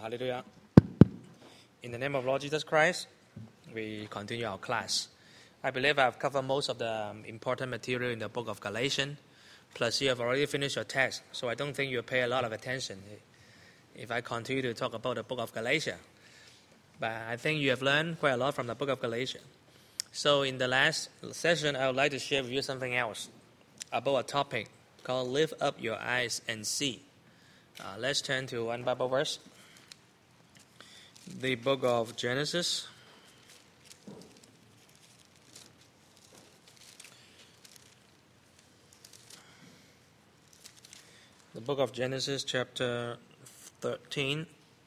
Hallelujah. In the name of Lord Jesus Christ, we continue our class. I believe I've covered most of the important material in the book of Galatians. Plus, you have already finished your text, so I don't think you'll pay a lot of attention if I continue to talk about the book of Galatians. But I think you have learned quite a lot from the book of Galatians. So in the last session, I would like to share with you something else about a topic called Lift Up Your Eyes and See. Let's turn to one Bible verse. The book of Genesis. The book of Genesis, chapter 13.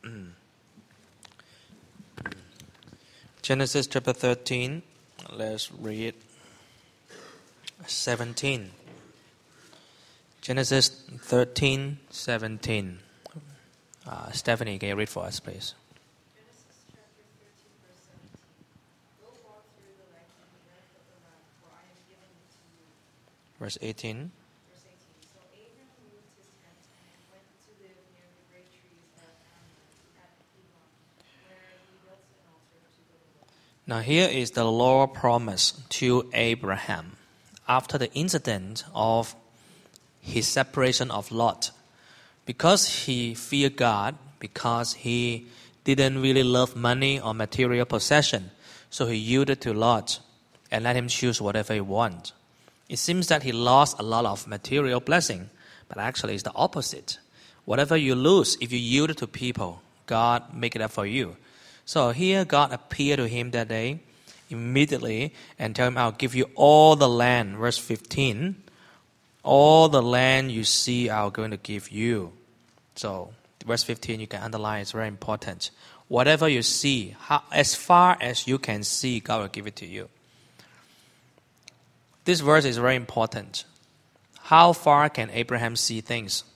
Genesis chapter 13. Let's read 17. Genesis 13, 17. Stephanie, can you read for us, please? Genesis chapter 13, verse 17. Go walk through the length and the breadth of the land, for I am giving it to you. Verse 18. Verse 18. So Abram moved his tent and went to live near the great trees at Hebron, where he built an altar to the Lord. Now here is the Lord promise to Abraham after the incident of his separation of Lot. Because he feared God, because he didn't really love money or material possession, so he yielded to Lot and let him choose whatever he wants. It seems that he lost a lot of material blessing, but actually it's the opposite. Whatever you lose, if you yield to people, God make it up for you. So here God appeared to him that day immediately and tell him, I'll give you all the land. Verse 15. All the land you see, I'm going to give you. So, verse 15, you can underline, it's very important. Whatever you see, as far as you can see, God will give it to you. This verse is very important. How far can Abraham see things?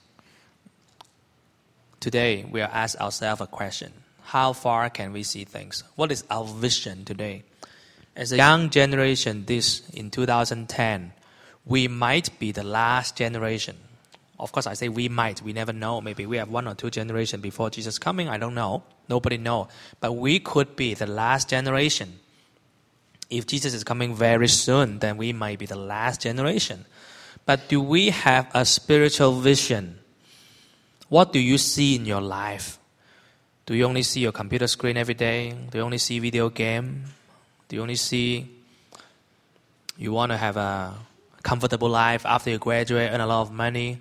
Today, we are asked ourselves a question. How far can we see things? What is our vision today? As a young generation, in 2010, we might be the last generation. Of course, I say we might. We never know. Maybe we have one or two generations before Jesus coming. I don't know. Nobody knows. But we could be the last generation. If Jesus is coming very soon, then we might be the last generation. But do we have a spiritual vision? What do you see in your life? Do you only see your computer screen every day? Do you only see video game? Do you only see you want to have a comfortable life after you graduate, earn a lot of money?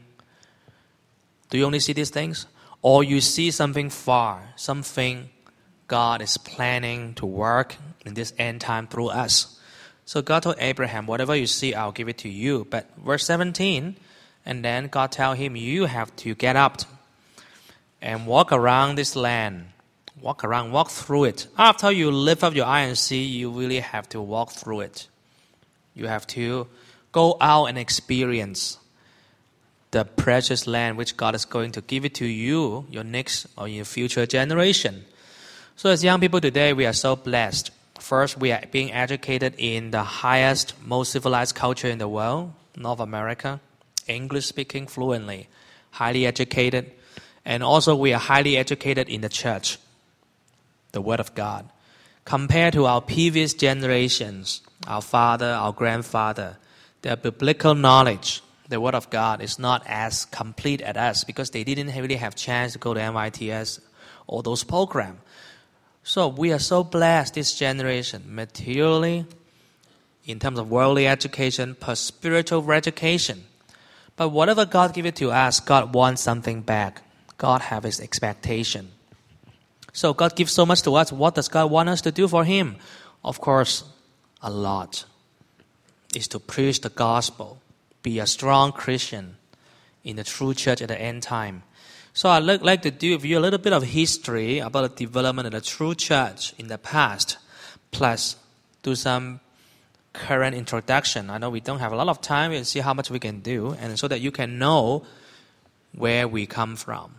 Do you only see these things? Or you see something far, something God is planning to work in this end time through us. So God told Abraham, whatever you see, I'll give it to you. But verse 17, and then God tell him, you have to get up and walk around this land. Walk through it. After you lift up your eye and see, you really have to walk through it. You have to go out and experience the precious land which God is going to give it to you, your next or your future generation. So as young people today, we are so blessed. First, we are being educated in the highest, most civilized culture in the world, North America, English speaking fluently, highly educated. And also we are highly educated in the church, the Word of God. Compared to our previous generations, our father, our grandfather, their biblical knowledge, the Word of God, is not as complete as us because they didn't really have chance to go to MITS or those programs. So we are so blessed, this generation, materially, in terms of worldly education, plus spiritual education. But whatever God gives it to us, God wants something back. God has His expectation. So God gives so much to us. What does God want us to do for Him? Of course, a lot. Is to preach the gospel, be a strong Christian in the true church at the end time. So I'd like to do with you a little bit of history about the development of the true church in the past, plus do some current introduction. I know we don't have a lot of time. We'll see how much we can do, and so that you can know where we come from.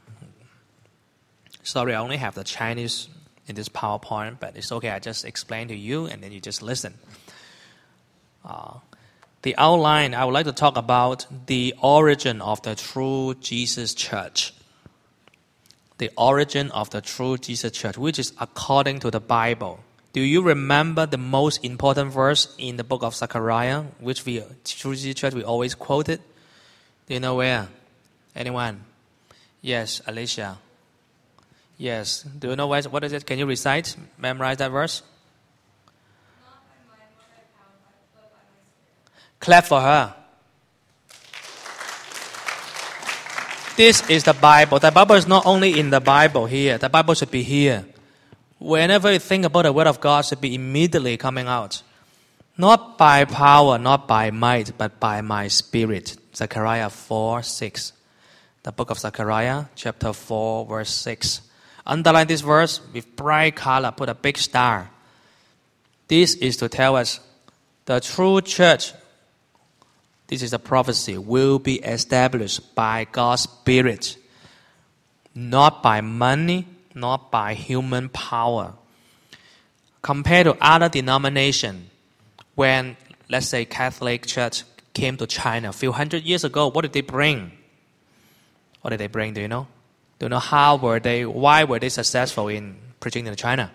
Sorry, I only have the Chinese in this PowerPoint, but it's okay. I just explain to you, and then you just listen. The outline, I would like to talk about the origin of the true Jesus church. the origin of the true Jesus Church, which is according to the Bible. Do you remember the most important verse in the book of Zechariah, which True Jesus Church, we always quote it? Do you know where? Anyone? Yes, Alicia. Yes. Do you know what is it? Can you recite, memorize that verse? Not by might nor by power, but by my Spirit. Clap for her. This is the Bible. The Bible is not only in the Bible here. The Bible should be here. Whenever you think about the Word of God, it should be immediately coming out. Not by power, not by might, but by my Spirit. Zechariah 4:6. The book of Zechariah, chapter 4, verse 6. Underline this verse with bright color, put a big star. This is to tell us the true church, this is a prophecy, will be established by God's Spirit, not by money, not by human power. Compared to other denominations, when, let's say, Catholic Church came to China a few hundred years ago, what did they bring? What did they bring, do you know? Do you know why were they successful in preaching in China?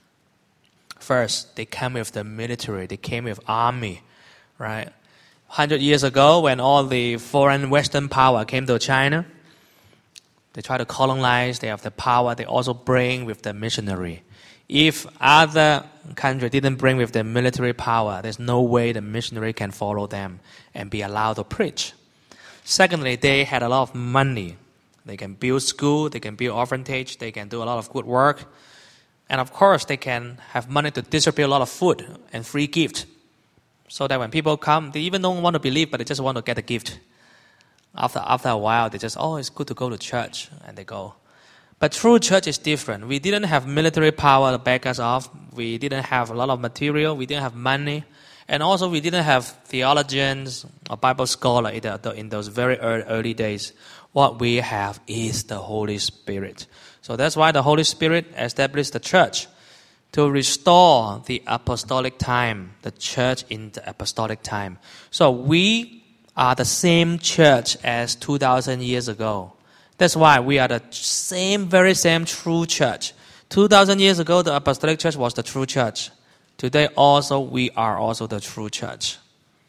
First, they came with the military, they came with army, right? 100 years ago, when all the foreign Western power came to China, they try to colonize, they have the power, they also bring with the missionary. If other country didn't bring with the military power, there's no way the missionary can follow them and be allowed to preach. Secondly, they had a lot of money. They can build school, they can build orphanage, they can do a lot of good work. And of course, they can have money to distribute a lot of food and free gift. So that when people come, they even don't want to believe, but they just want to get a gift. After a while, they just, it's good to go to church, and they go. But true church is different. We didn't have military power to back us off. We didn't have a lot of material. We didn't have money. And also, we didn't have theologians or Bible scholars in those very early days. What we have is the Holy Spirit. So that's why the Holy Spirit established the church to restore the apostolic time, the church in the apostolic time. So we are the same church as 2,000 years ago. That's why we are the very same true church. 2,000 years ago, the apostolic church was the true church. Today also, we are also the true church.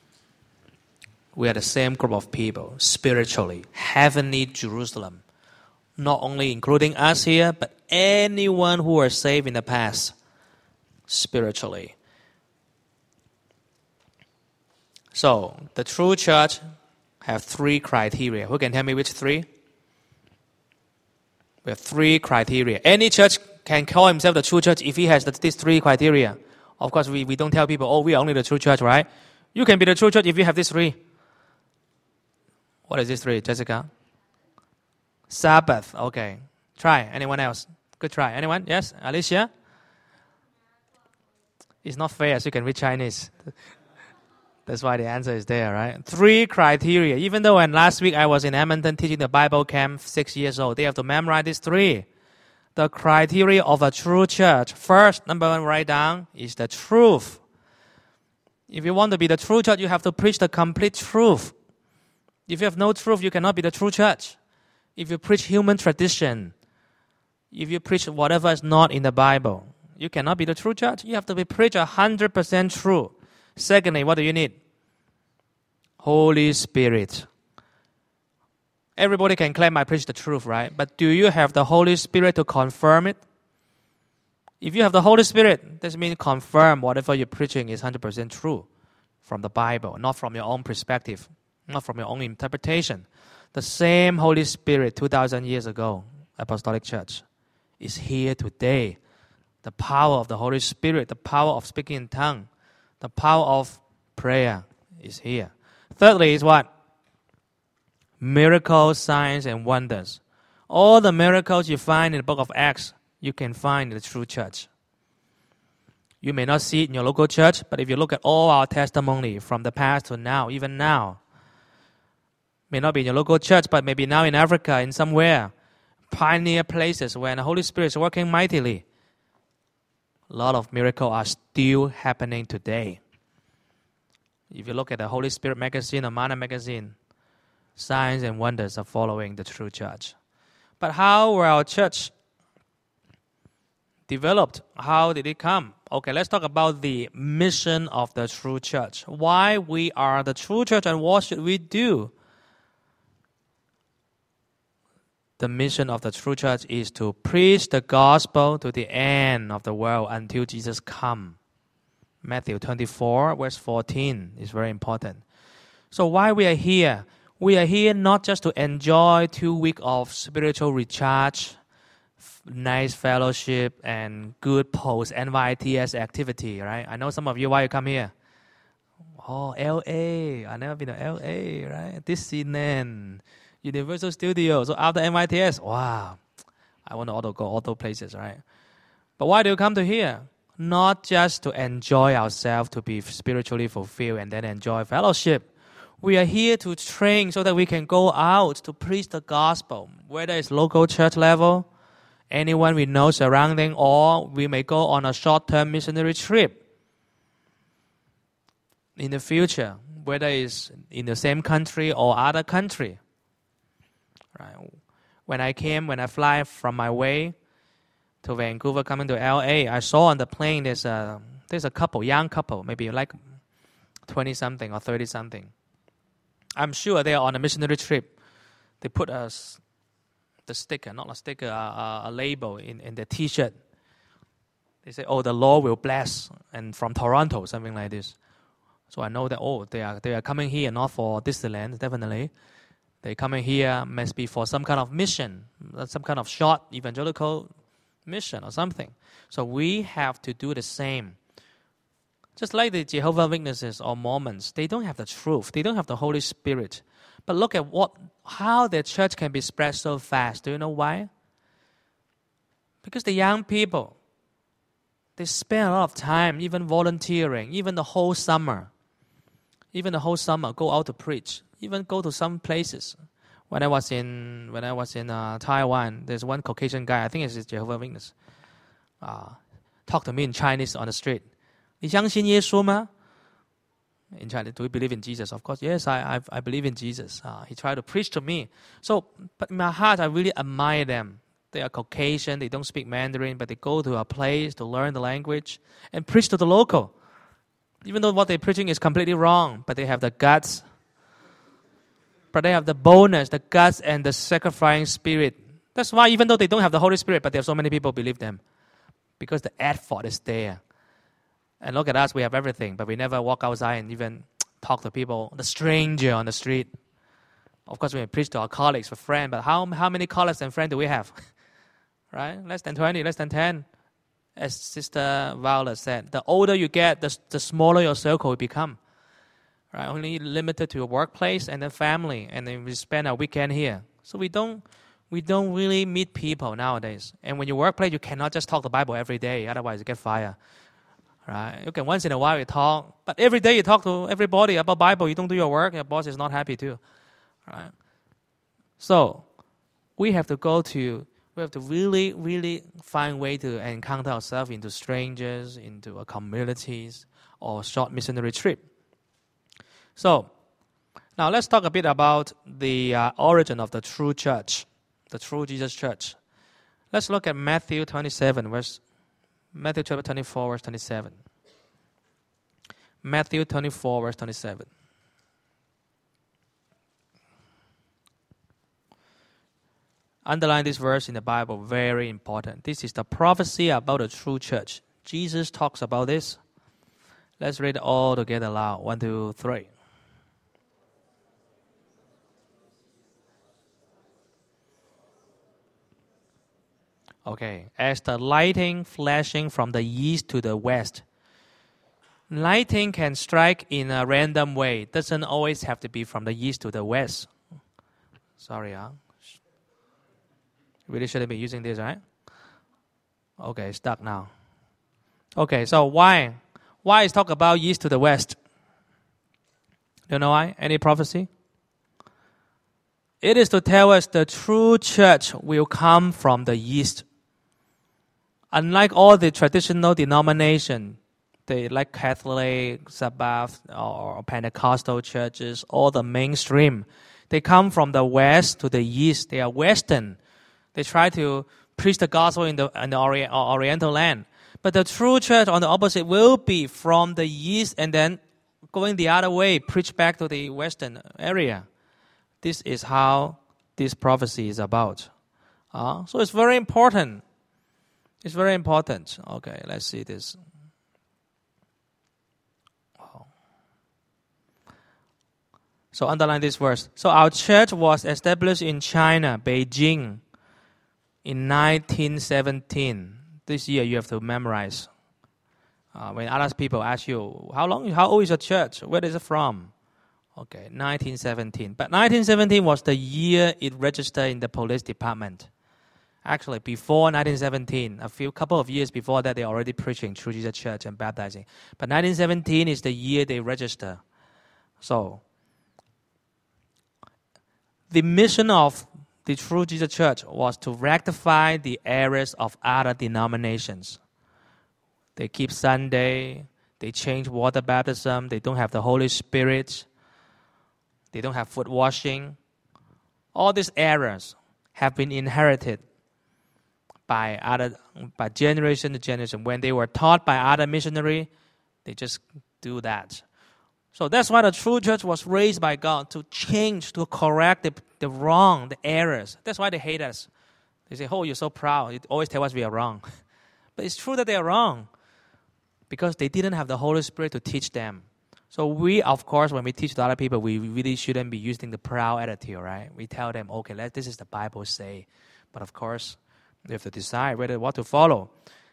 We are the same group of people, spiritually, heavenly Jerusalem. Not only including us here, but anyone who was saved in the past, spiritually. So, the true church have 3 criteria. Who can tell me which 3? We have 3 criteria. Any church can call himself the true church if he has these 3 criteria. Of course, we don't tell people, we are only the true church, right? You can be the true church if you have these 3. What is this 3, Jessica? Sabbath. Okay. Try. Anyone else? Good try. Anyone? Yes? Alicia? It's not fair, so you can read Chinese. That's why the answer is there, right? 3 criteria. Even though when last week I was in Edmonton teaching the Bible camp, 6 years old, they have to memorize these 3. The criteria of a true church. First, number 1, write down, is the truth. If you want to be the true church, you have to preach the complete truth. If you have no truth, you cannot be the true church. If you preach human tradition, if you preach whatever is not in the Bible, you cannot be the true church. You have to be preach 100% true. Secondly, what do you need? Holy Spirit. Everybody can claim I preach the truth, right? But do you have the Holy Spirit to confirm it? If you have the Holy Spirit, that means confirm whatever you're preaching is 100% true from the Bible, not from your own perspective, not from your own interpretation. The same Holy Spirit 2,000 years ago, Apostolic Church, is here today. The power of the Holy Spirit, the power of speaking in tongues, the power of prayer is here. Thirdly is what? Miracles, signs, and wonders. All the miracles you find in the book of Acts, you can find in the true church. You may not see it in your local church, but if you look at all our testimony from the past to now, even now, may not be in your local church, but maybe now in Africa, in somewhere, pioneer places where the Holy Spirit is working mightily. A lot of miracles are still happening today. If you look at the Holy Spirit magazine or Mana magazine, signs and wonders are following the true church. But how were our church developed? How did it come? Okay, let's talk about the mission of the true church. Why we are the true church and what should we do? The mission of the true church is to preach the gospel to the end of the world until Jesus comes. Matthew 24, verse 14 is very important. So why we are here? We are here not just to enjoy 2 weeks of spiritual recharge, nice fellowship, and good post-NYTS activity, right? I know some of you, why you come here? Oh, LA. I've never been to LA, right? Disneyland, Universal Studios. So after NYTS, wow, I want to go all those places, right? But why do you come to here? Not just to enjoy ourselves, to be spiritually fulfilled and then enjoy fellowship. We are here to train so that we can go out to preach the gospel, whether it's local church level, anyone we know surrounding, or we may go on a short-term missionary trip in the future, whether it's in the same country or other country. Right? When I fly from my way to Vancouver coming to LA, I saw on the plane there's a couple, young couple, maybe like 20-something or 30-something. I'm sure they are on a missionary trip. They put a label in their T-shirt. They say, "Oh, the Lord will bless," and from Toronto, something like this. So I know that they are coming here not for Disneyland, definitely. They coming here must be for some kind of mission, some kind of short evangelical mission or something. So we have to do the same. Just like the Jehovah's Witnesses or Mormons, they don't have the truth. They don't have the Holy Spirit. But look at how their church can be spread so fast. Do you know why? Because the young people, they spend a lot of time, even volunteering, even the whole summer, go out to preach, even go to some places. When I was in Taiwan, there's one Caucasian guy, I think it's Jehovah's Witness, talked to me in Chinese on the street. 你相信耶稣吗? In China, do we believe in Jesus? Of course, yes, I believe in Jesus. He tried to preach to me. So, but in my heart, I really admire them. They are Caucasian, they don't speak Mandarin, but they go to a place to learn the language and preach to the local. Even though what they're preaching is completely wrong, but they have the guts. But they have the boldness, the guts, and the sacrificing spirit. That's why even though they don't have the Holy Spirit, but there are so many people believe them. Because the effort is there. And look at us, we have everything, but we never walk outside and even talk to people, the stranger on the street. Of course, we preach to our colleagues, our friends, but how many colleagues and friends do we have? Right? Less than 20, less than 10. As Sister Violet said, the older you get, the smaller your circle will become. Right? Only limited to your workplace and then family, and then we spend our weekend here. So we don't really meet people nowadays. And when you workplace, you cannot just talk the Bible every day, otherwise you get fired. Right? You can once in a while you talk, but every day you talk to everybody about Bible. You don't do your work, your boss is not happy too. Right? So we have to really, really find a way to encounter ourselves into strangers, into communities, or short missionary trip. So now let's talk a bit about the origin of the true church, the true Jesus church. Let's look at Matthew chapter 24, verse 27. Matthew 24, verse 27. Underline this verse in the Bible, very important. This is the prophecy about the true church. Jesus talks about this. Let's read it all together loud. 1, 2, 3. Okay, as the lightning flashing from the east to the west. Lightning can strike in a random way. It doesn't always have to be from the east to the west. Sorry, really shouldn't be using this, right? Okay, stuck now. Okay, so why? Why is talk about east to the west? Do you know why? Any prophecy? It is to tell us the true church will come from the east. Unlike all the traditional denominations, like Catholic, Sabbath, or Pentecostal churches, all the mainstream, they come from the west to the east. They are Western. They try to preach the gospel in the Oriental land. But the true church, on the opposite, will be from the east and then going the other way, preach back to the western area. This is how this prophecy is about. So it's very important. It's very important. Okay, let's see this. So underline this verse. So our church was established in China, Beijing, in 1917. This year you have to memorize. When other people ask you, how old is your church? Where is it from? Okay, 1917. But 1917 was the year it registered in the police department. Actually, before 1917, couple of years before that, they're already preaching True Jesus Church and baptizing. But 1917 is the year they register. So, the mission of the True Jesus Church was to rectify the errors of other denominations. They keep Sunday, they change water baptism, they don't have the Holy Spirit, they don't have foot washing. All these errors have been inherited by generation to generation. When they were taught by other missionary, they just do that. So that's why the true church was raised by God to change, to correct the wrong, the errors. That's why they hate us. They say, oh, you're so proud. You always tell us we are wrong. But it's true that they are wrong because they didn't have the Holy Spirit to teach them. So we, of course, when we teach to other people, we really shouldn't be using the proud attitude, right? We tell them, okay, this is the Bible say. But of course, we have to decide what to follow.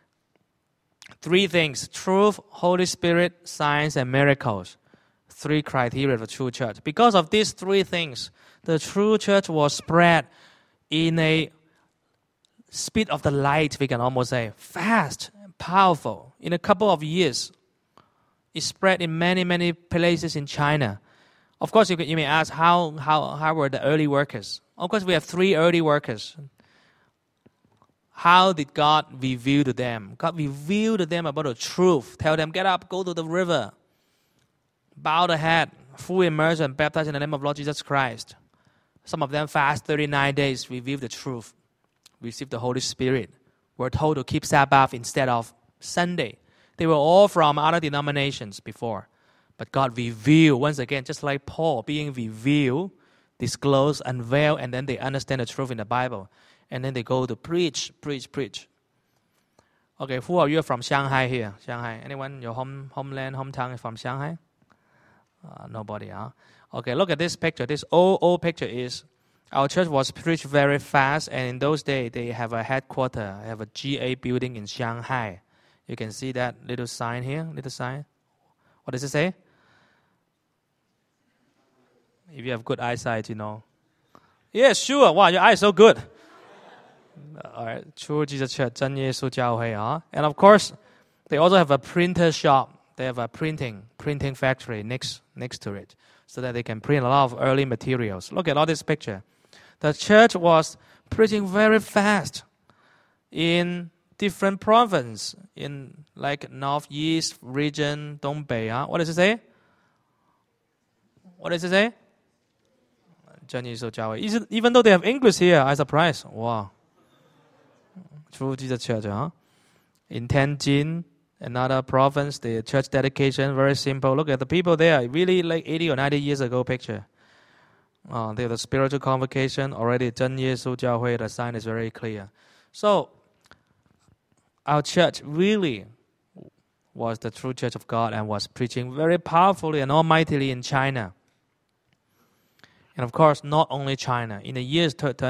3 things: truth, Holy Spirit, signs, and miracles. 3 criteria for true church. Because of these 3 things, the true church was spread in a speed of the light, we can almost say, fast, powerful. In a couple of years, it spread in many, many places in China. Of course, you may ask, how were the early workers? Of course, we have 3 early workers. How did God reveal to them? God revealed to them about the truth. Tell them, get up, go to the river. Bow the head, full immersion, baptized in the name of Lord Jesus Christ. Some of them fast 39 days, reveal the truth, receive the Holy Spirit. Were told to keep Sabbath instead of Sunday. They were all from other denominations before. But God revealed, once again, just like Paul, being revealed, disclosed, unveiled, and then they understand the truth in the Bible. And then they go to preach. Okay, who are you from Shanghai here? Shanghai. Anyone, your homeland, hometown is from Shanghai? Nobody, huh? Okay, look at this picture. This old picture is, our church was preached very fast, and in those days, they have a headquarters, they have a GA building in Shanghai. You can see that little sign here, little sign. What does it say? If you have good eyesight, you know. Yeah, sure. Wow, your eye is so good. All right, True Jesus Church, 真耶稣教会, huh? And of course, they also have a printer shop. They have a printing factory next to it, so that they can print a lot of early materials. Look at all this picture. The church was preaching very fast in different provinces, in like northeast region, Dongbei. Huh? What does it say? What does it say? 真耶稣教会. Even though they have English here, I'm surprised. Wow. True Jesus Church, huh? In Tianjin, another province, the church dedication, very simple. Look at the people there, really like 80 or 90 years ago picture. They have the spiritual convocation, already 真耶稣教会, the sign is very clear. So, our church really was the true church of God and was preaching very powerfully and almightily in China. And of course, not only China. In the years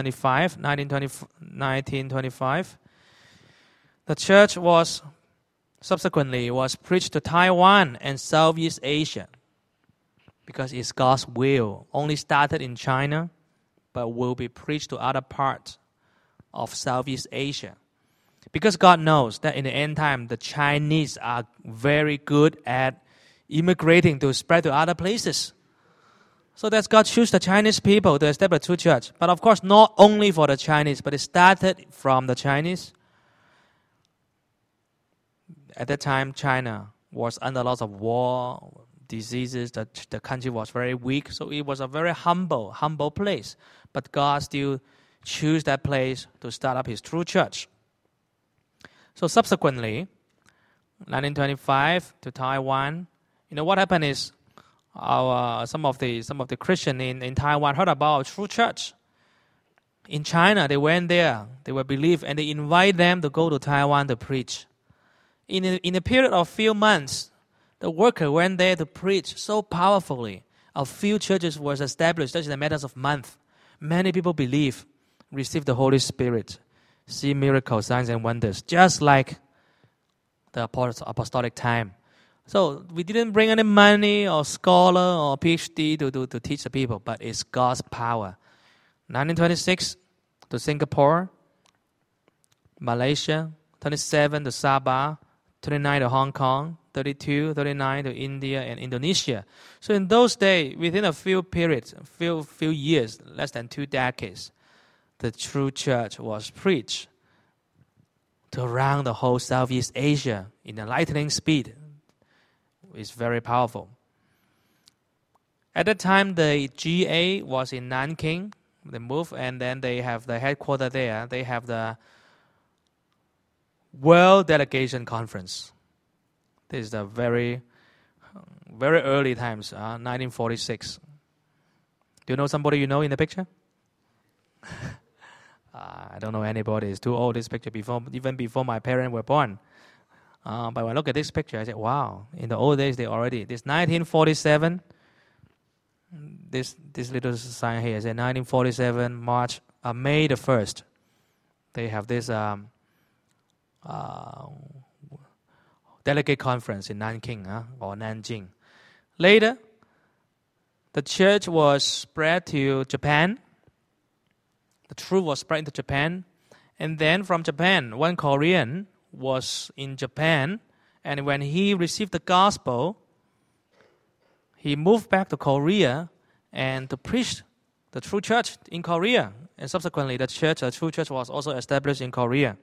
1925, the church was preached to Taiwan and Southeast Asia because it's God's will. Only started in China, but will be preached to other parts of Southeast Asia. Because God knows that in the end time, the Chinese are very good at immigrating to spread to other places. So that's God choose the Chinese people to establish a true church. But of course, not only for the Chinese, but it started from the Chinese. At that time, China was under lots of war, diseases. The country was very weak. So it was a very humble place. But God still choose that place to start up his true church. So subsequently, 1925 to Taiwan, what happened is some of the Christians in Taiwan heard about our true church. In China, they went there, they were believed, and they invite them to go to Taiwan to preach. In a period of few months, the worker went there to preach so powerfully. A few churches was established just in a matter of months. Many people believe, receive the Holy Spirit, see miracles, signs, and wonders, just like the apostolic time. So we didn't bring any money or scholar or PhD to teach the people, but it's God's power. 1926 to Singapore, Malaysia, 27 to Sabah, 29 to Hong Kong, 32, 39 to India and Indonesia. So in those days, within a few years, less than 2 decades, the true church was preached to around the whole Southeast Asia in a lightning speed. It's very powerful. At that time, the GA was in Nanking. They moved, and then they have the headquarters there. They have the World Delegation Conference. This is the very, very early times, 1946. Do you know somebody you know in the picture? I don't know anybody. It's too old, this picture, even before my parents were born. But when I look at this picture, I said, wow, in the old days, this 1947, this little sign here says 1947, May the 1st. They have this delegate conference in Nanking or Nanjing. Later, the church was spread to Japan. The truth was spread into Japan. And then from Japan, one Korean was in Japan. And when he received the gospel, he moved back to Korea and to preach the true church in Korea. And subsequently, the true church was also established in Korea.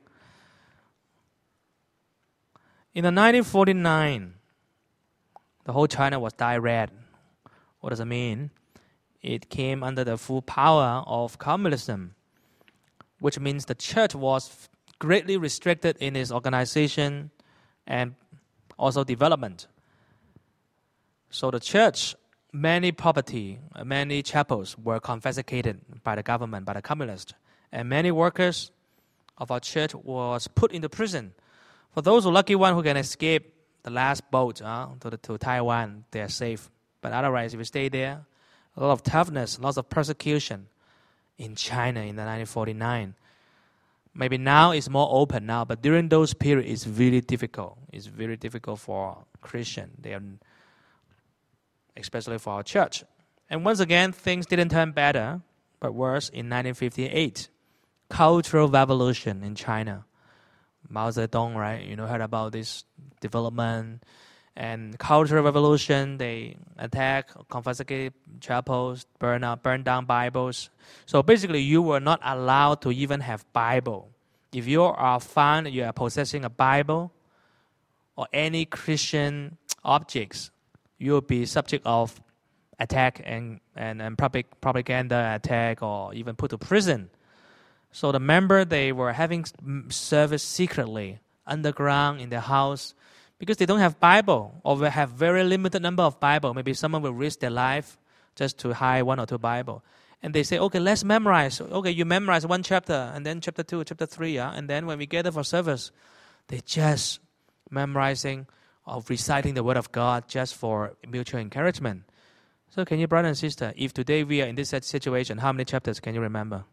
In 1949, the whole China was dyed red. What does it mean? It came under the full power of communism, which means the church was greatly restricted in its organization and also development. So the church, many property, many chapels were confiscated by the government, by the communists, and many workers of our church was put into prison. For those lucky ones who can escape the last boat to Taiwan, they are safe. But otherwise, if you stay there, a lot of toughness, lots of persecution in China in the 1949. Maybe now it's more open now, but during those periods, it's really difficult. It's very difficult for Christians, especially for our church. And once again, things didn't turn better, but worse in 1958. Cultural revolution in China. Mao Zedong, right? Heard about this development and cultural revolution. They attack, confiscate chapels, burn down Bibles. So basically, you were not allowed to even have Bible. If you are found you are possessing a Bible or any Christian objects, you will be subject of attack and public propaganda attack or even put to prison. So the member, they were having service secretly, underground in their house, because they don't have Bible or they have very limited number of Bible. Maybe someone will risk their life just to hide 1 or 2 Bible. And they say, okay, let's memorize. Okay, you memorize 1 chapter, and then chapter 2, chapter 3. And then when we gather for service, they just memorizing or reciting the Word of God just for mutual encouragement. So can you, brother and sister, if today we are in this situation, how many chapters can you remember?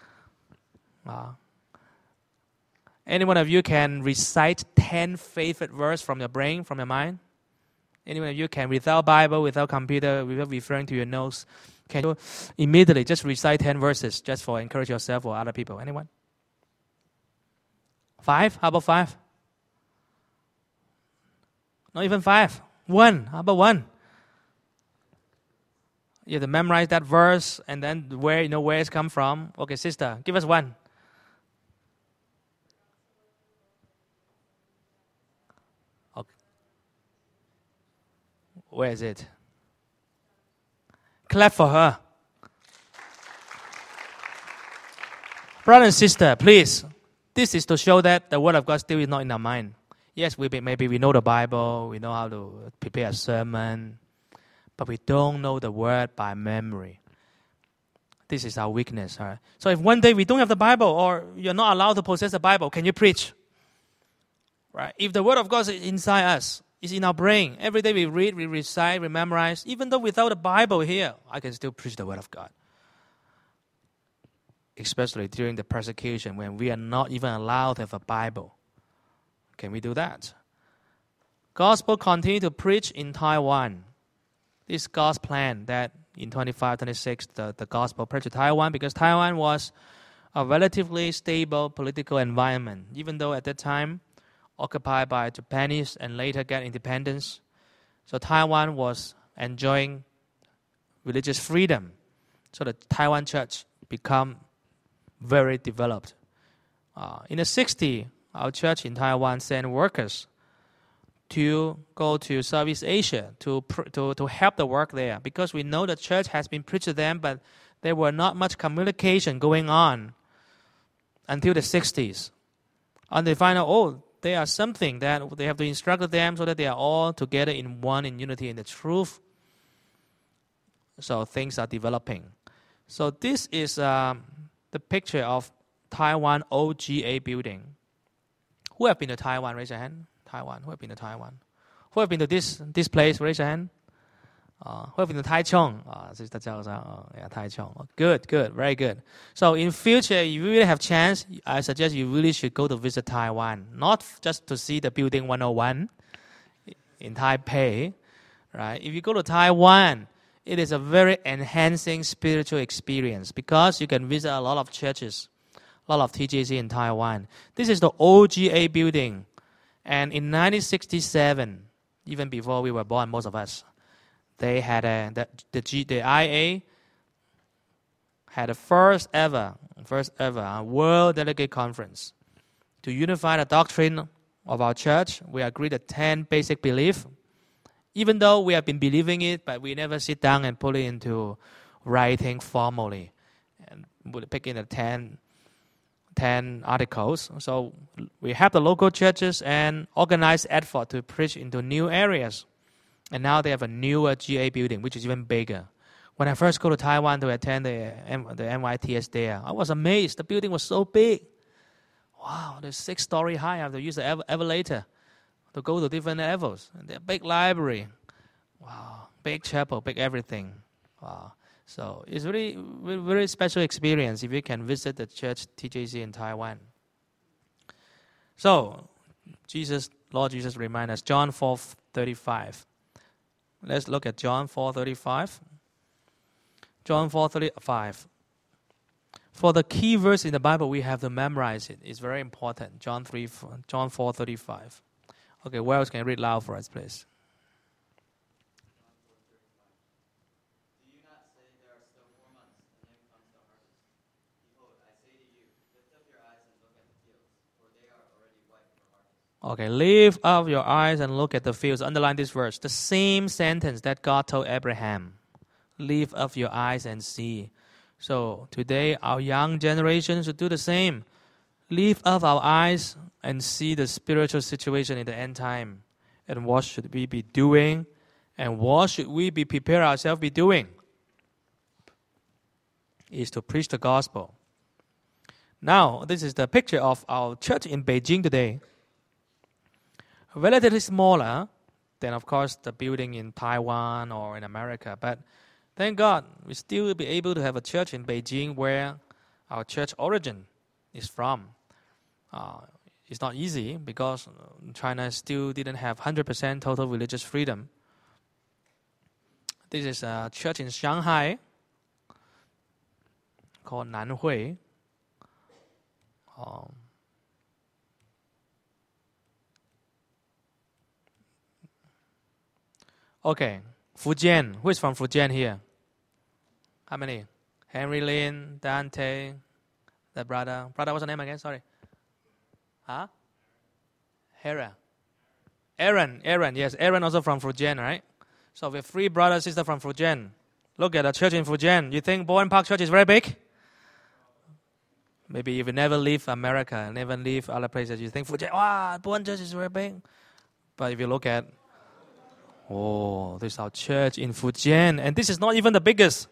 Any one of you can recite 10 favorite verses from your brain, from your mind? Any one of you can, without Bible, without computer, without referring to your notes, can you immediately just recite 10 verses just for encourage yourself or other people? Anyone? 5? How about 5? Not even 5. 1. How about 1? You have to memorize that verse and then where it's come from. Okay, sister, give us 1. Okay. Where is it? Clap for her. Brother and sister, please, this is to show that the Word of God still is not in our mind. Yes, maybe we know the Bible, we know how to prepare a sermon, but we don't know the Word by memory. This is our weakness. All right? So if one day we don't have the Bible or you're not allowed to possess the Bible, can you preach? Right? If the Word of God is inside us, it's in our brain. Every day we read, we recite, we memorize. Even though without the Bible here, I can still preach the Word of God. Especially during the persecution when we are not even allowed to have a Bible. Can we do that? Gospel continue to preach in Taiwan. This is God's plan that in 25, 26, the gospel preached to Taiwan because Taiwan was a relatively stable political environment, even though at that time occupied by Japanese and later get independence. So Taiwan was enjoying religious freedom. So the Taiwan church become very developed. In the 60s, our church in Taiwan sent workers to go to Southeast Asia to help the work there because we know the church has been preached to them, but there were not much communication going on until the 60s. And they find out, there are something that they have to instruct them so that they are all together in one, in unity in the truth. So things are developing. So this is the picture of Taiwan OGA building. Who have been to Taiwan? Raise your hand. Taiwan. Who have been to Taiwan? Who have been to this place? Raise your hand. Who have been to Taichung? Sister Zhao. Yeah, Taichung. Good, very good. So in future, if you really have chance, I suggest you really should go to visit Taiwan. Not just to see the building 101 in Taipei. Right? If you go to Taiwan, it is a very enhancing spiritual experience because you can visit a lot of churches, a lot of TJC in Taiwan. This is the OGA building. And in 1967, even before we were born, most of us, they had the IA had a first ever World Delegate Conference to unify the doctrine of our church. We agreed the 10 basic beliefs. Even though we have been believing it, but we never sit down and put it into writing formally and pick in the 10 articles. So we have the local churches and organized effort to preach into new areas. And now they have a newer GA building, which is even bigger. When I first go to Taiwan to attend the MYTS there, I was amazed. The building was so big. Wow, they're 6-story high. I have to use the elevator to go to different levels. And they're big library. Wow, big chapel, big everything. Wow. So it's really very special experience if you can visit the church TJC in Taiwan. So Lord Jesus reminds us, John 4:35. Let's look at John 4:35. John 4:35. For the key verse in the Bible, we have to memorize it. It's very important. John 4:35. Okay, where else can you read loud for us, please? Okay, lift up your eyes and look at the fields. Underline this verse. The same sentence that God told Abraham. Lift up your eyes and see. So today, our young generation should do the same. Lift up our eyes and see the spiritual situation in the end time. And what should we be doing? And what should we be prepare ourselves be doing? Is to preach the gospel. Now, this is the picture of our church in Beijing today. Relatively smaller than, of course, the building in Taiwan or in America. But thank God, we still will be able to have a church in Beijing where our church origin is from. It's not easy because China still didn't have 100% total religious freedom. This is a church in Shanghai called Nanhui. Okay, Fujian. Who is from Fujian here? How many? Henry Lin, Dante, the brother. Brother, what's the name again? Sorry. Huh? Hera. Aaron, yes. Aaron also from Fujian, right? So we have 3 brothers, sisters from Fujian. Look at the church in Fujian. You think Bowen Park Church is very big? Maybe if you never leave America, never leave other places, you think Fujian, wow, one church is very big. But if you look at, oh, this is our church in Fujian, and this is not even the biggest.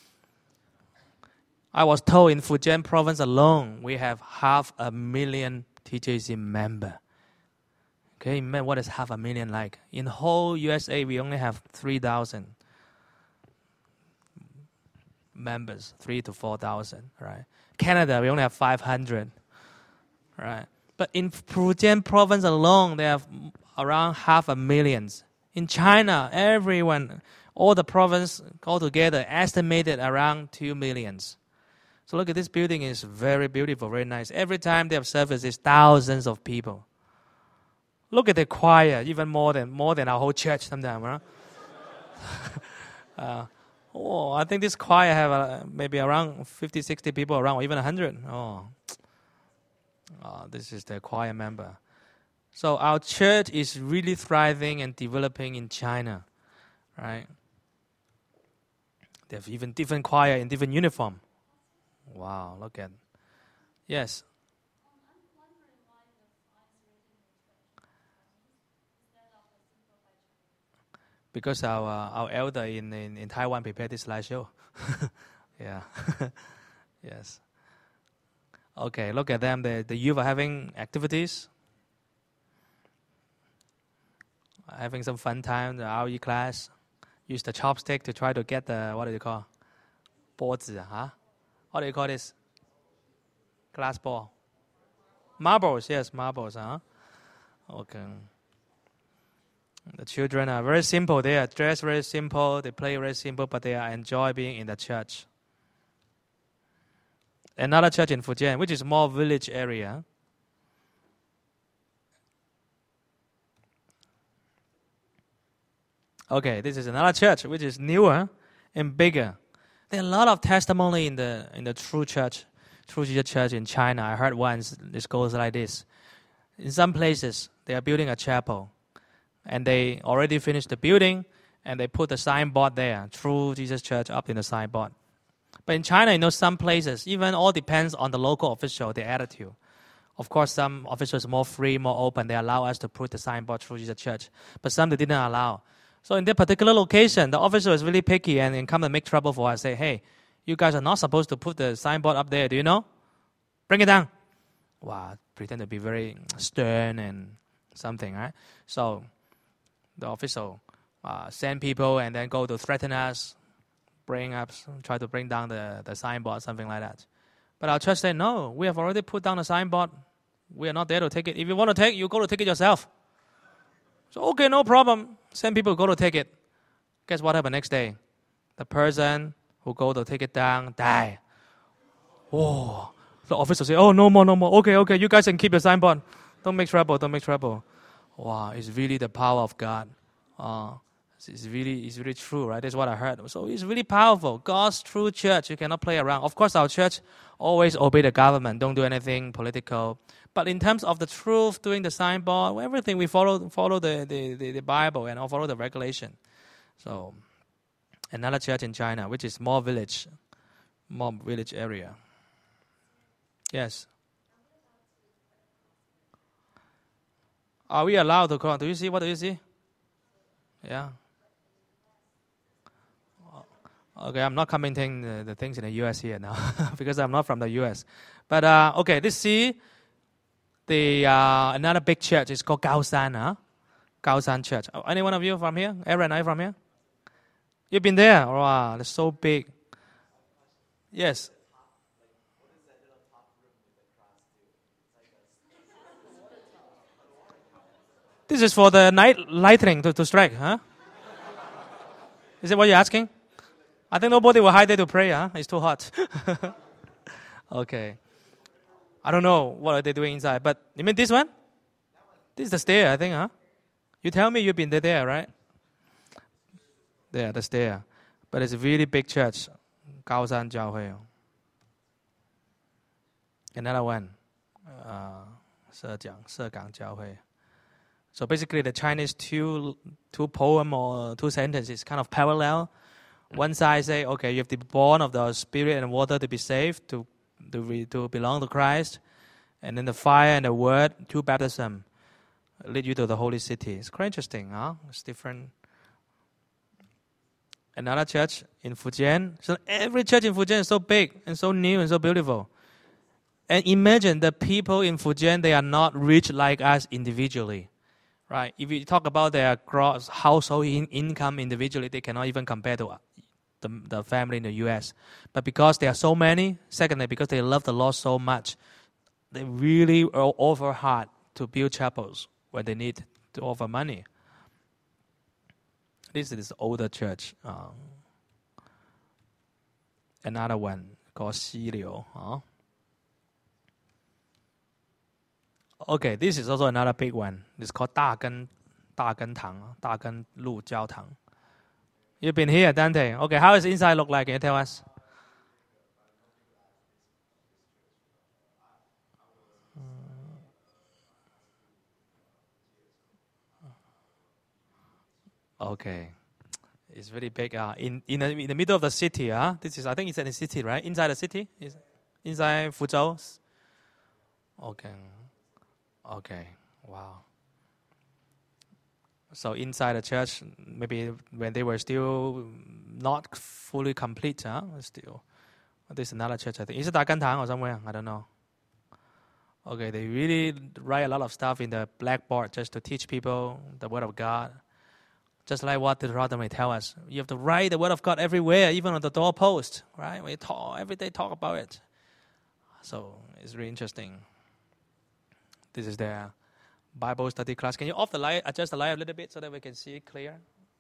I was told in Fujian province alone, we have 500,000 TJC members. Okay, man, what is 500,000 like? In whole USA, we only have 3,000 members, 3,000 to 4,000, right? Canada, we only have 500, right? But in Fujian province alone, they have around 500,000. In China, everyone, all the province all together, estimated around 2 million. So look at this building, is very beautiful, very nice. Every time they have services, thousands of people. Look at the choir, even more than our whole church sometimes. Huh? I think this choir have maybe around 50, 60 people around, or even 100. This is the choir member. So our church is really thriving and developing in China, right? They have even different choir in different uniform. Wow, look at. Yes. Because our elder in Taiwan prepared this slideshow. Yeah. Yes. Okay, look at them. The youth are having activities. Having some fun time, the RE class. Use the chopstick to try to get the, what do you call? 波子, huh? What do you call this? Glass ball. Marbles, yes, marbles, huh? Okay. The children are very simple. They are dressed very simple. They play very simple, but they enjoy being in the church. Another church in Fujian, which is more village area. Okay, this is another church which is newer and bigger. There are a lot of testimony in the True Church, True Jesus Church in China. I heard once this goes like this. In some places, they are building a chapel. And they already finished the building, and they put the signboard there, True Jesus Church, up in the signboard. But in China, some places, even all depends on the local official, their attitude. Of course, some officials are more free, more open. They allow us to put the signboard, True Jesus Church. But some they didn't allow. So in that particular location, the officer is really picky and come and make trouble for us. Say, hey, you guys are not supposed to put the signboard up there. Do you know? Bring it down. Wow, pretend to be very stern and something, right? So the official send people and then go to threaten us, try to bring down the signboard, something like that. But our church said, no, we have already put down the signboard. We are not there to take it. If you want to take it, you go to take it yourself. So, okay, no problem. Send people go to take it. Guess what happened next day? The person who go to take it down die. Oh, the officer say, oh, no more. Okay, you guys can keep your signboard. Don't make trouble. Wow, it's really the power of God. It's really true, right? That's what I heard. So it's really powerful. God's true church. You cannot play around. Of course, our church always obey the government. Don't do anything political. But in terms of the truth, doing the signboard, everything we follow the Bible and follow the regulation. So another church in China, which is more village area. Yes. Are we allowed to go? Do you see? What do you see? Yeah. Okay, I'm not commenting the things in the U.S. here now because I'm not from the U.S. But okay, this see the another big church is called Gaoshan, huh? Gaoshan Church. Oh, any one of you from here? Aaron, are you from here? You've been there? Wow, it's so big. Yes. This is for the night lightning to strike, huh? Is that what you're asking? I think nobody will hide there to pray, huh? It's too hot. Okay. I don't know what are they doing inside, but you mean this one? This is the stair, I think, huh? You tell me you've been there, right? There, the stair. But it's a really big church. Gaoshan Jiaohui. Another one. Segang Jiaohui. So basically the Chinese two poem or two sentences kind of parallel. One side say, okay, you have to be born of the spirit and water to be saved, to to belong to Christ, and then the fire and the word, 2 baptism, lead you to the holy city. It's quite interesting, huh? It's different. Another church in Fujian. So every church in Fujian is so big and so new and so beautiful. And imagine the people in Fujian, they are not rich like us individually. Right? If you talk about their gross household income individually, they cannot even compare to the family in the U.S. But because there are so many, secondly, because they love the Lord so much, they really offer hard to build chapels where they need to offer money. This is older church. Another one called Xiliu. Okay, this is also another big one. It's called 大根路教堂. You've been here, Dante. Okay, how does the inside look like? Can you tell us? Okay, it's very big. In the middle of the city. This is, I think it's in the city, right? Inside the city, inside Fuzhou. Okay. Wow. So inside the church, maybe when they were still not fully complete, still. There's another church, I think. Is it Dagantang or somewhere? I don't know. Okay, they really write a lot of stuff in the blackboard just to teach people the Word of God. Just like what Deuteronomy tell us. You have to write the Word of God everywhere, even on the doorpost, right? We every day talk about it. So it's really interesting. This is their Bible study class. Can you off the light, adjust the light a little bit so that we can see it clear?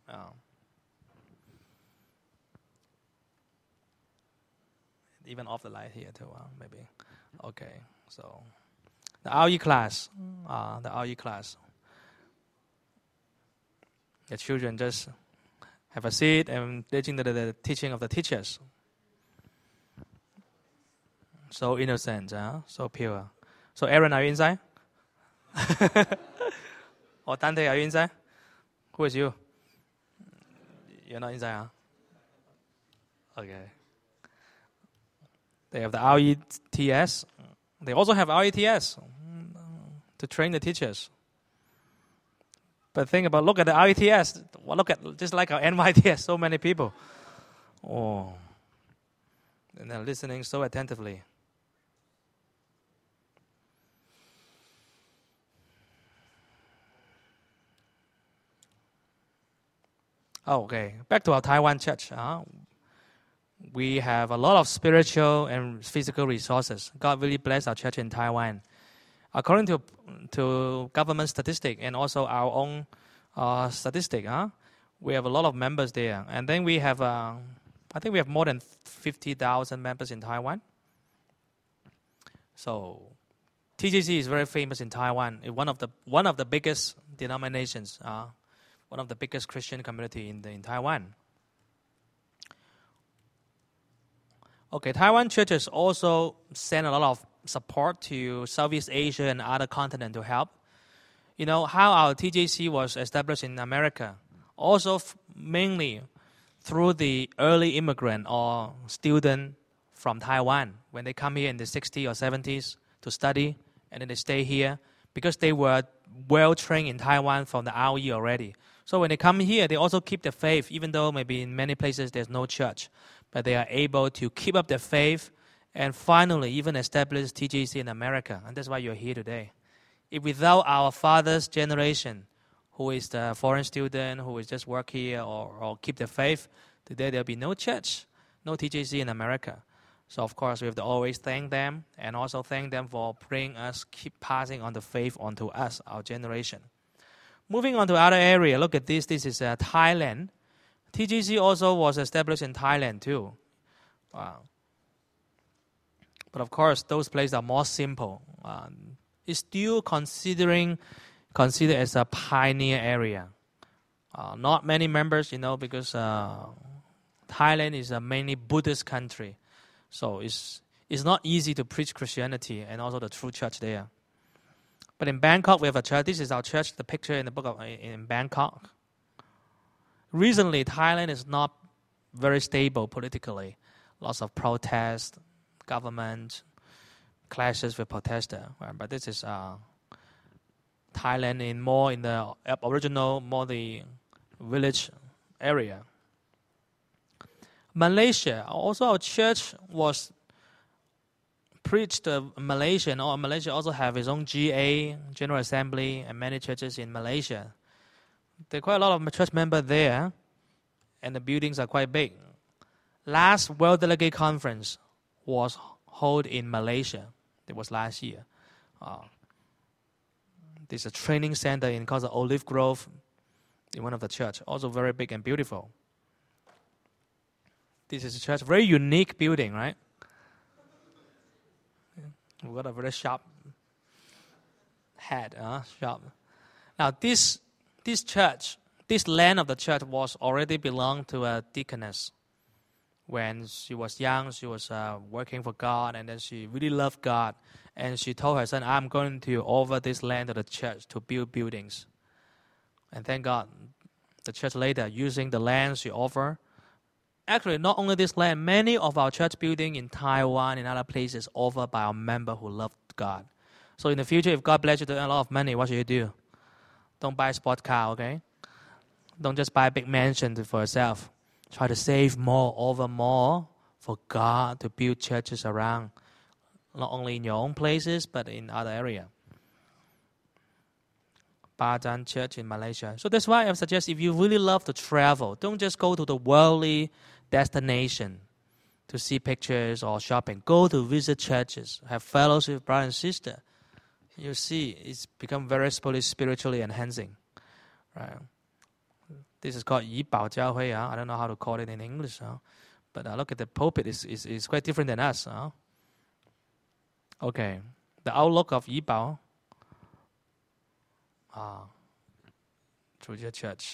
Even off the light here too, maybe. Okay, so the RE class. The children just have a seat and listening to the teaching of the teachers. So innocent, so pure. So Aaron, are you inside? Or Dante, are you inside? Who is you? You're not inside, Okay. They have the RETS. They also have RETS to train the teachers. But think about, look at the RETS. Well, look at, just like our NYTS, so many people. Oh. And they're listening so attentively. Okay, back to our Taiwan church. We have a lot of spiritual and physical resources. God really bless our church in Taiwan. According to government statistic and also our own statistic, we have a lot of members there. And then we have, I think we have more than 50,000 members in Taiwan. So TGC is very famous in Taiwan. It's one of the biggest denominations, one of the biggest Christian community in Taiwan. Okay, Taiwan churches also send a lot of support to Southeast Asia and other continents to help. You know, how our TJC was established in America, also mainly through the early immigrant or student from Taiwan when they come here in the 60s or 70s to study, and then they stay here because they were well trained in Taiwan from the RE already. So when they come here, they also keep the faith, even though maybe in many places there's no church. But they are able to keep up their faith and finally even establish TGC in America. And that's why you're here today. If without our father's generation, who is the foreign student, who is just work here or keep the faith, today there'll be no church, no TGC in America. So of course we have to always thank them and also thank them for bringing us, keep passing on the faith onto us, our generation. Moving on to other area, look at this. This is Thailand. TGC also was established in Thailand too. But of course, those places are more simple. It's still considered as a pioneer area. Not many members, because Thailand is a mainly Buddhist country. So it's not easy to preach Christianity and also the true church there. But in Bangkok, we have a church. This is our church, the picture in the book in Bangkok. Recently, Thailand is not very stable politically. Lots of protests, government, clashes with protester. Right? But this is Thailand more in the original, more the village area. Malaysia, also our church was preached Malaysian, or Malaysia also have its own GA, General Assembly, and many churches in Malaysia. There are quite a lot of church members there, and the buildings are quite big. Last World Delegate Conference was held in Malaysia. It was last year. There's a training center in called the Olive Grove in one of the church, also very big and beautiful. This is a church, very unique building, right? We've got a very sharp head, sharp. Now this church, this land of the church was already belonged to a deaconess. When she was young, she was working for God, and then she really loved God. And she told her son, I'm going to offer this land to the church to build buildings. And thank God, the church later, using the land she offered. Actually, not only this land, many of our church buildings in Taiwan and other places offered by our members who loved God. So in the future, if God bless you to earn a lot of money, what should you do? Don't buy a sport car, okay? Don't just buy a big mansion for yourself. Try to save more, over more for God to build churches around, not only in your own places, but in other areas. Bajan Church in Malaysia. So that's why I suggest if you really love to travel, don't just go to the worldly destination to see pictures or shopping. Go to visit churches, have fellowship with brother and sister. You see, it's become very spiritually enhancing. Right? This is called Yi Bao Jiao Hui. I don't know how to call it in English. But look at the pulpit. It's quite different than us. Okay. The outlook of Yi Bao. Through your church.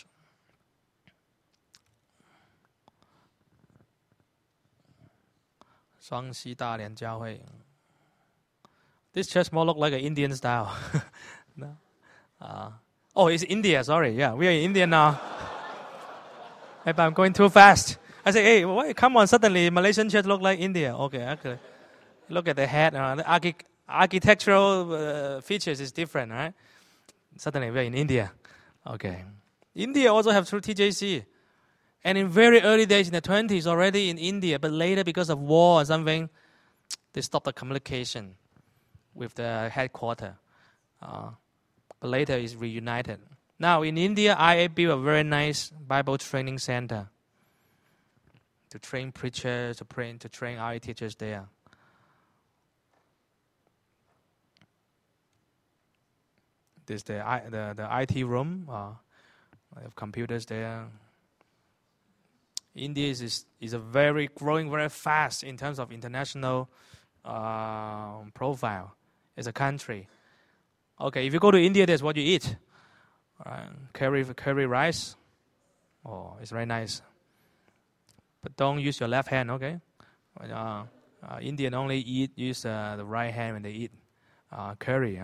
Shuangxi Dalian Jiao Hui. This church more look like an Indian style. No? Oh, it's India. Sorry. Yeah, we are in India now. Maybe I'm going too fast. I say, hey, why, come on, suddenly Malaysian church look like India. Okay, actually. Look at the head. The architectural features is different, right? Suddenly we're in India. Okay. India also have through TJC. And in very early days, in the 20s, already in India, but later because of war or something, they stopped the communication with the headquarters. But later it's reunited. Now in India, IA built a very nice Bible training center to train preachers, to train IA teachers there. There's the IT room. I have computers there. India is growing very fast in terms of international profile as a country. Okay, if you go to India, that's what you eat. Curry rice. Oh, it's very nice. But don't use your left hand, okay? Indian only use the right hand when they eat curry.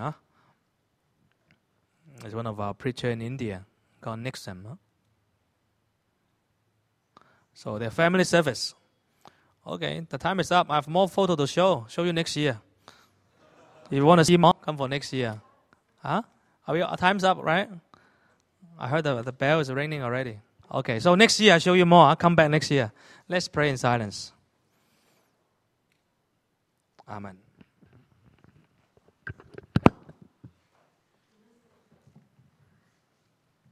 There's one of our preacher in India called Nixon. So their family service. Okay, the time is up. I have more photo to show you next year. If you want to see more, come for next year. Time's up, right? I heard the bell is ringing already. Okay, so next year I'll show you more. I'll come back next year. Let's pray in silence. Amen.